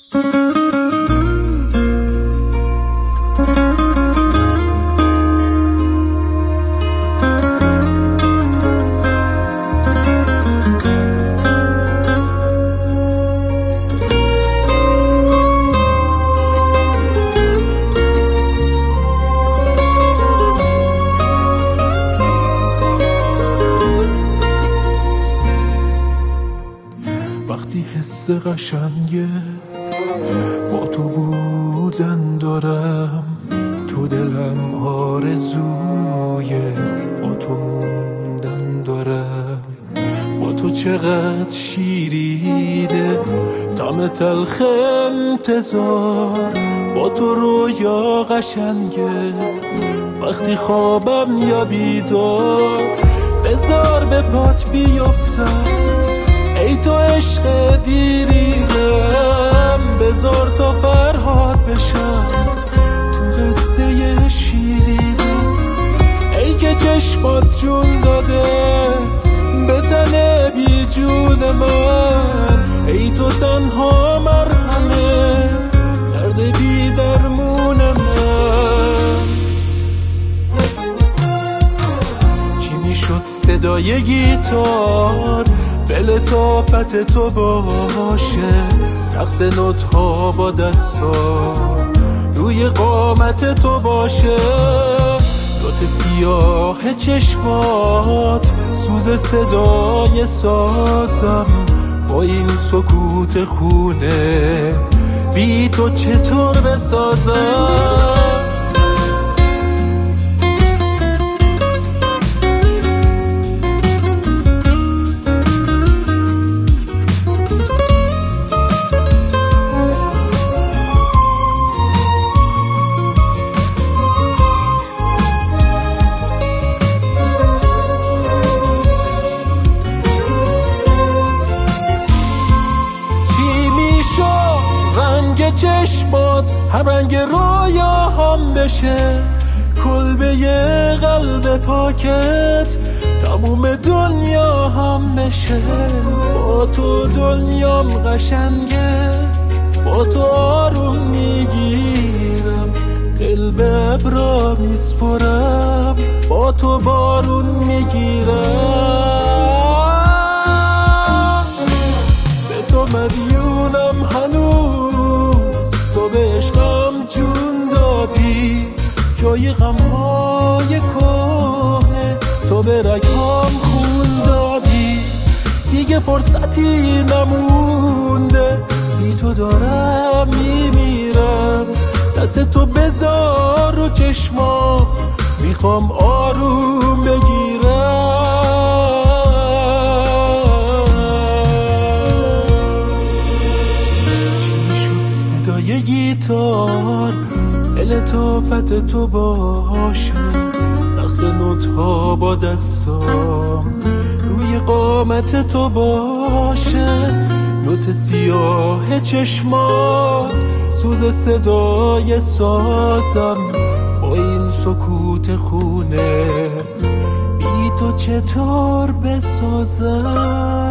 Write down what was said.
وقتی حس قشنگه با تو بودن دارم، تو دلم آرزوی با تو موندن دارم. با تو چقدر شیرینه طعم تلخ انتظار، با تو رویا قشنگه وقتی خوابم یا بیدار. بذار به پات بیفتم ای تو عشق دیرینم، بذار تا فرهاد بشم تو قصه شیرینم. ای که چشمات جون داده به تن بی جون من، ای تو تنها مرهمه درد بی درمون من. چی میشد صدای گیتار به لطافت تو باشه، رقص نوت‌ها با دستا روی قامت تو باشه. دوت سیاه چشمات سوز صدای سازم، با این سکوت خونه بی تو چطور بسازم. چشمات هم رنگ رویا هم بشه، کلبه قلب پاکت تموم دنیا هم بشه. با تو دنیام قشنگه، با تو آروم میگیرم، دل به ابرا میسپرم، با تو بارون میگیرم. به تو مدیونم هنوز، تو به عشقم جون دادی، جای غمهای کهنه تو به رگام خون دادی. دیگه فرصتی نمونده، بی تو دارم میمیرم. دست تو بذار رو چشمام، میخوام آروم بگیرم. یه گیتار به لطافت تو باشه، رقص نوت‌ها با دستام روی قامت تو باشه. نوت سیاه چشمات سوز صدای سازم، با این سکوت خونه بی تو چطور بسازم.